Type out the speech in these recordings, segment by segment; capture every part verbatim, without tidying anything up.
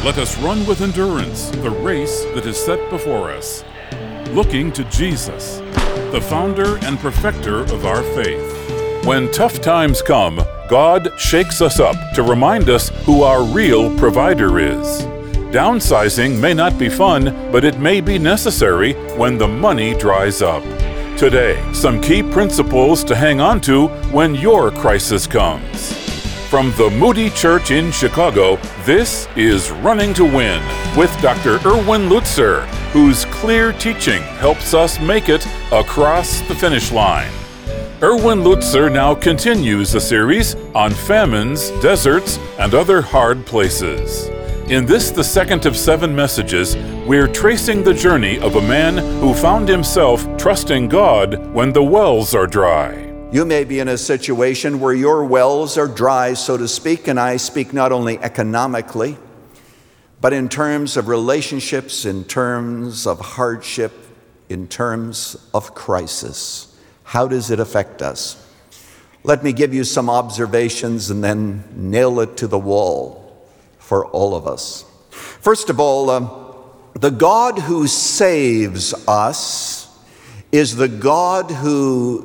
Let us run with endurance the race that is set before us, looking to Jesus, the founder and perfecter of our faith. When tough times come, God shakes us up to remind us who our real provider is. Downsizing may not be fun, but it may be necessary when the money dries up. Today, some key principles to hang on to when your crisis comes. From the Moody Church in Chicago, this is Running to Win with Doctor Erwin Lutzer, whose clear teaching helps us make it across the finish line. Erwin Lutzer now continues the series on famines, deserts, and other hard places. In this, the second of seven messages, we're tracing the journey of a man who found himself trusting God when the wells are dry. You may be in a situation where your wells are dry, so to speak, and I speak not only economically, but in terms of relationships, in terms of hardship, in terms of crisis. How does it affect us? Let me give you some observations and then nail it to the wall for all of us. First of all, uh, the God who saves us is the God who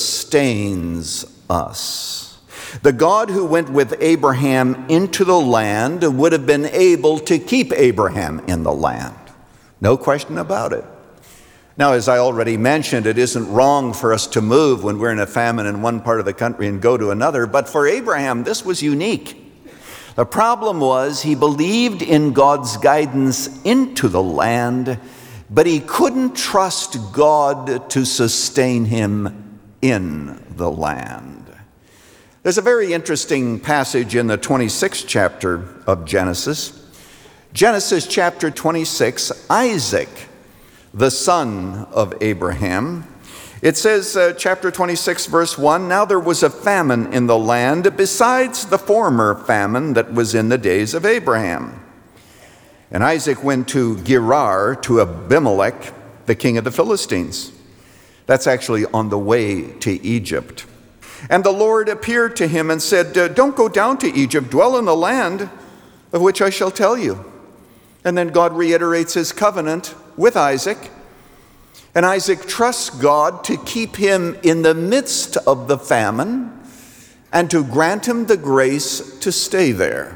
sustains us. The God who went with Abraham into the land would have been able to keep Abraham in the land. No question about it. Now, as I already mentioned, it isn't wrong for us to move when we're in a famine in one part of the country and go to another, but for Abraham, this was unique. The problem was he believed in God's guidance into the land, but he couldn't trust God to sustain him in the land. There's a very interesting passage in the twenty-sixth chapter of Genesis. Genesis chapter twenty-six, Isaac, the son of Abraham. It says, uh, chapter twenty-six, verse one, "Now there was a famine in the land besides the former famine that was in the days of Abraham. And Isaac went to Gerar, to Abimelech, the king of the Philistines." That's actually on the way to Egypt. "And the Lord appeared to him and said, 'Don't go down to Egypt, dwell in the land of which I shall tell you.'" And then God reiterates his covenant with Isaac. And Isaac trusts God to keep him in the midst of the famine and to grant him the grace to stay there.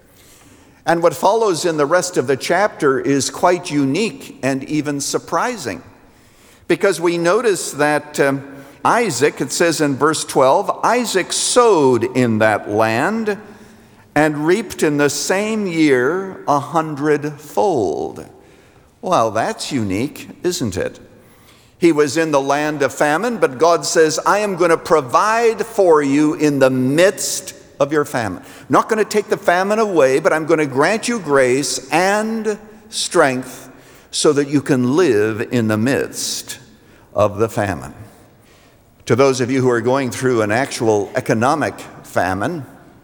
And what follows in the rest of the chapter is quite unique and even surprising, because we notice that um, Isaac, it says in verse twelve, Isaac sowed in that land and reaped in the same year a hundredfold. Well, that's unique, isn't it? He was in the land of famine, but God says, "I am going to provide for you in the midst of your famine. I'm not going to take the famine away, but I'm going to grant you grace and strength so that you can live in the midst of the famine." To those of you who are going through an actual economic famine,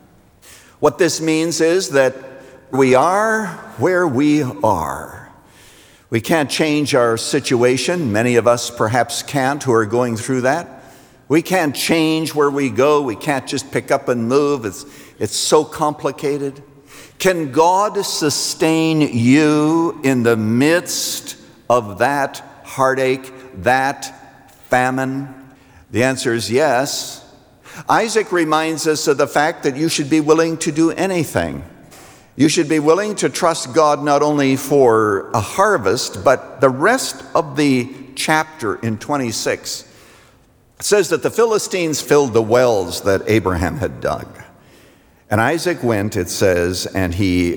what this means is that we are where we are. We can't change our situation. Many of us perhaps can't who are going through that. We can't change where we go. We can't just pick up and move. It's, it's so complicated. Can God sustain you in the midst of that heartache, that famine? The answer is yes. Isaac reminds us of the fact that you should be willing to do anything. You should be willing to trust God not only for a harvest, but the rest of the chapter in twenty-six. It says that the Philistines filled the wells that Abraham had dug. And Isaac went, it says, and he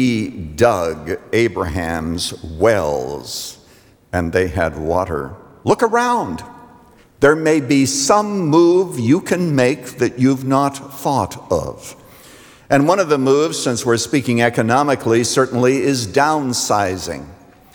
redug Abraham's wells, and they had water. Look around. There may be some move you can make that you've not thought of. And one of the moves, since we're speaking economically, certainly is downsizing.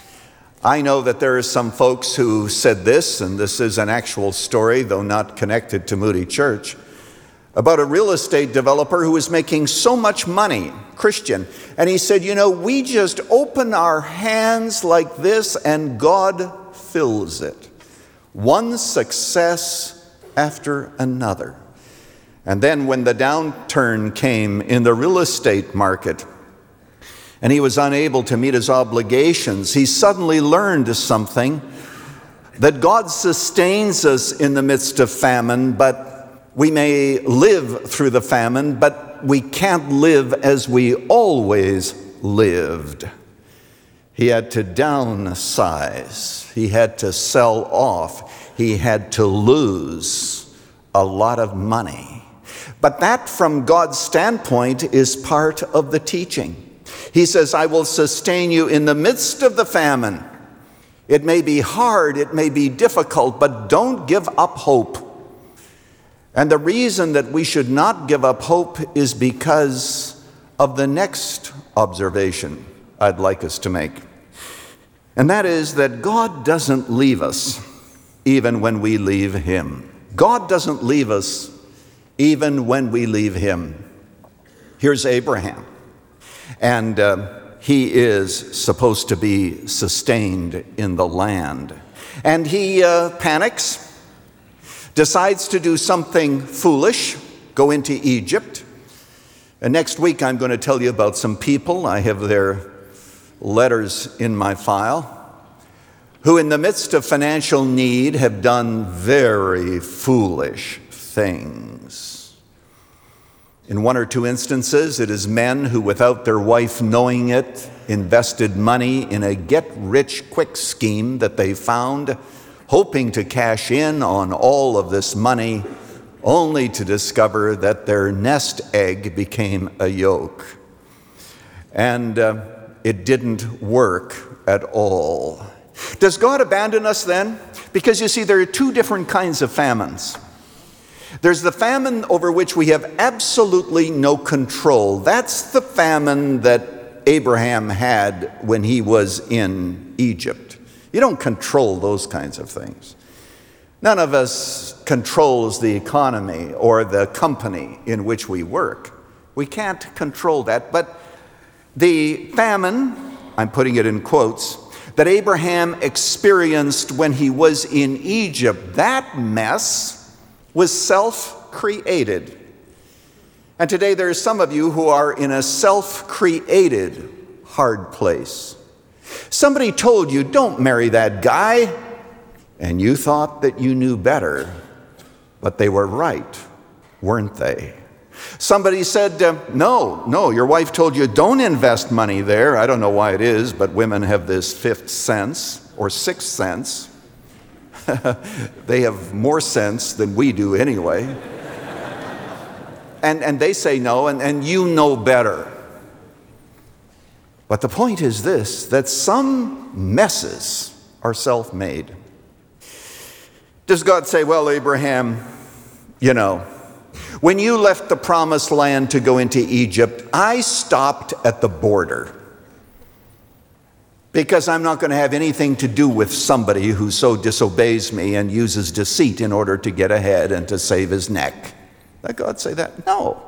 I know that there are some folks who said this, and this is an actual story, though not connected to Moody Church, about a real estate developer who was making so much money, Christian, and he said, you know, we just open our hands like this and God fills it. One success after another. And then when the downturn came in the real estate market, and he was unable to meet his obligations, he suddenly learned something, that God sustains us in the midst of famine, but we may live through the famine, but we can't live as we always lived. He had to downsize. He had to sell off. He had to lose a lot of money. But that, from God's standpoint, is part of the teaching. He says, I will sustain you in the midst of the famine. It may be hard, it may be difficult, but don't give up hope. And the reason that we should not give up hope is because of the next observation I'd like us to make. And that is that God doesn't leave us even when we leave him. God doesn't leave us even when we leave him. Here's Abraham. And uh, he is supposed to be sustained in the land. And he uh, panics, decides to do something foolish, go into Egypt. And next week I'm going to tell you about some people, I have their letters in my file, who in the midst of financial need have done very foolish things. In one or two instances, it is men who, without their wife knowing it, invested money in a get-rich-quick scheme that they found, hoping to cash in on all of this money, only to discover that their nest egg became a yolk. And uh, it didn't work at all. Does God abandon us then? Because you see, there are two different kinds of famines. There's the famine over which we have absolutely no control. That's the famine that Abraham had when he was in Egypt. You don't control those kinds of things. None of us controls the economy or the company in which we work. We can't control that. But the famine, I'm putting it in quotes, that Abraham experienced when he was in Egypt, that mess was self-created. And today there are some of you who are in a self-created hard place. Somebody told you, don't marry that guy, and you thought that you knew better, but they were right, weren't they? Somebody said, uh, no, no, your wife told you, don't invest money there. I don't know why it is, but women have this fifth sense, or sixth sense. They have more sense than we do anyway. and, and they say no, and, and you know better. But the point is this, that some messes are self-made. Does God say, well, Abraham, you know, when you left the promised land to go into Egypt, I stopped at the border because I'm not going to have anything to do with somebody who so disobeys me and uses deceit in order to get ahead and to save his neck. Did God say that? No.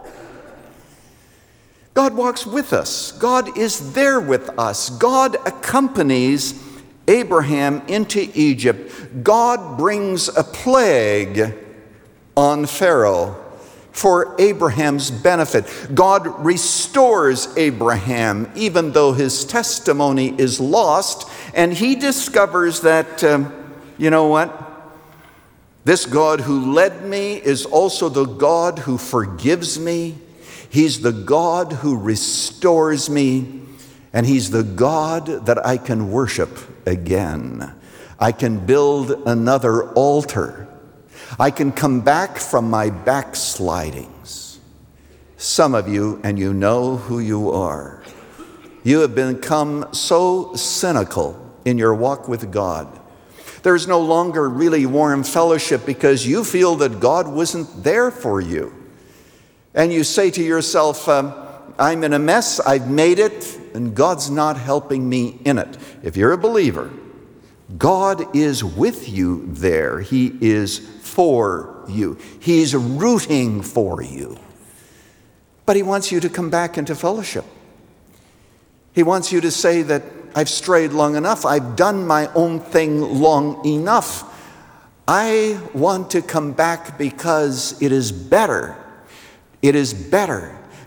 God walks with us. God is there with us. God accompanies Abraham into Egypt. God brings a plague on Pharaoh for Abraham's benefit. God restores Abraham even though his testimony is lost, and he discovers that, um, you know what? This God who led me is also the God who forgives me. He's the God who restores me, and he's the God that I can worship again. I can build another altar. I can come back from my backslidings. Some of you, and you know who you are, you have become so cynical in your walk with God. There's no longer really warm fellowship because you feel that God wasn't there for you. And you say to yourself, um, I'm in a mess, I've made it, and God's not helping me in it. If you're a believer, God is with you there. He is for you. He's rooting for you. But he wants you to come back into fellowship. He wants you to say that I've strayed long enough. I've done my own thing long enough. I want to come back because it is better. It is better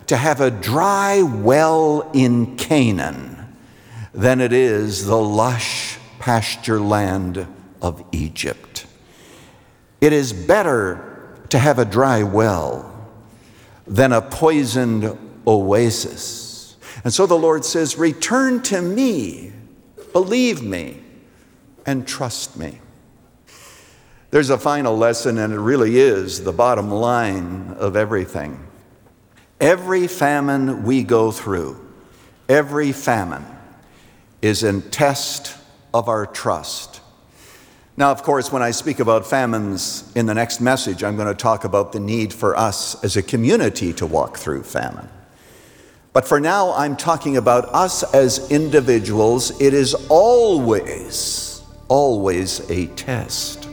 to have a dry well in Canaan than it is the lush pasture land of Egypt. It is better to have a dry well than a poisoned oasis. And so the Lord says, return to me, believe me, and trust me. There's a final lesson, and it really is the bottom line of everything. Every famine we go through, every famine is a test of our trust. Now, of course, when I speak about famines in the next message, I'm going to talk about the need for us as a community to walk through famine. But for now, I'm talking about us as individuals. It is always, always a test.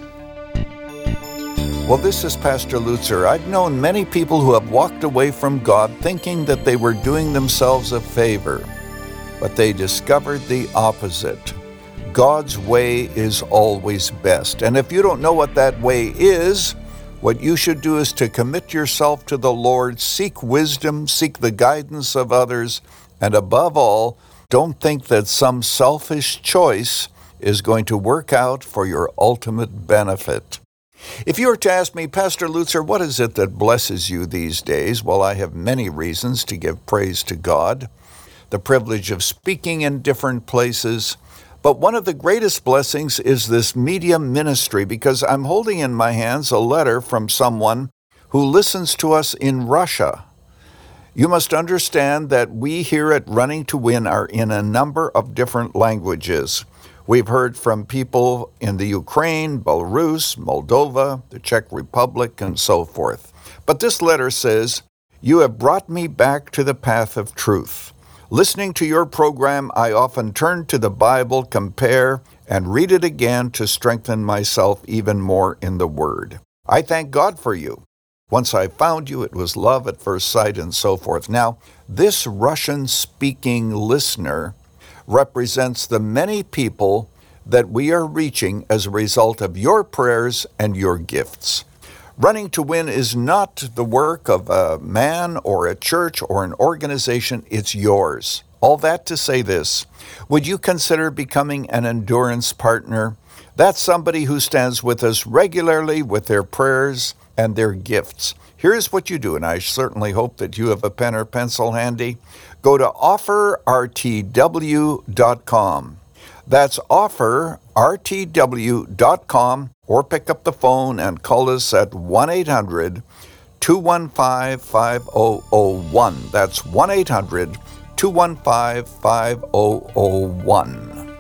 Well, this is Pastor Lutzer. I've known many people who have walked away from God thinking that they were doing themselves a favor, but they discovered the opposite. God's way is always best. And if you don't know what that way is, what you should do is to commit yourself to the Lord, seek wisdom, seek the guidance of others, and above all, don't think that some selfish choice is going to work out for your ultimate benefit. If you were to ask me, Pastor Lutzer, what is it that blesses you these days? Well, I have many reasons to give praise to God. The privilege of speaking in different places. But one of the greatest blessings is this media ministry, because I'm holding in my hands a letter from someone who listens to us in Russia. You must understand that we here at Running to Win are in a number of different languages. We've heard from people in the Ukraine, Belarus, Moldova, the Czech Republic, and so forth. But this letter says, "You have brought me back to the path of truth. Listening to your program, I often turn to the Bible, compare, and read it again to strengthen myself even more in the Word. I thank God for you. Once I found you, it was love at first sight and so forth." Now, this Russian-speaking listener represents the many people that we are reaching as a result of your prayers and your gifts. Running to Win is not the work of a man or a church or an organization, it's yours. All that to say this, would you consider becoming an endurance partner? That's somebody who stands with us regularly with their prayers and their gifts. Here's what you do, and I certainly hope that you have a pen or pencil handy. Go to offer r t w dot com. That's offer r t w dot com, or pick up the phone and call us at one eight hundred two one five five zero zero one. That's one eight hundred two one five five zero zero one.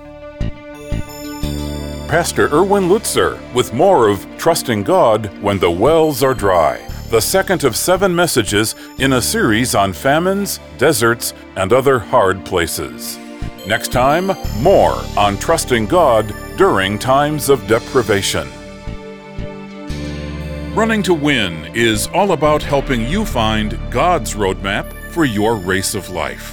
Pastor Erwin Lutzer with more of Trusting God When the Wells Are Dry, the second of seven messages in a series on famines, deserts, and other hard places. Next time, more on trusting God during times of deprivation. Running to Win is all about helping you find God's roadmap for your race of life.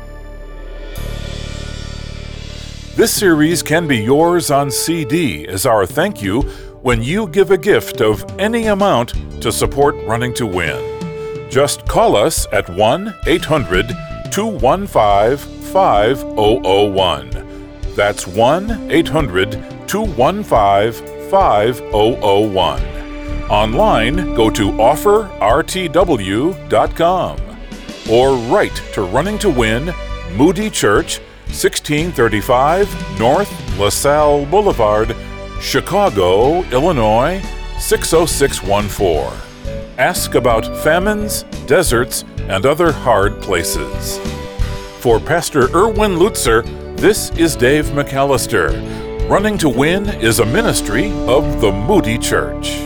This series can be yours on C D as our thank you when you give a gift of any amount to support Running to Win. Just call us at one eight hundred two one five five zero zero one. That's one eight hundred two one five five zero zero one. Online, go to offer r t w dot com or write to Running to Win, Moody Church, sixteen thirty-five North LaSalle Boulevard, Chicago, Illinois, six oh six one four. Ask about famines, deserts, and other hard places. For Pastor Erwin Lutzer, this is Dave McAllister. Running to Win is a ministry of the Moody Church.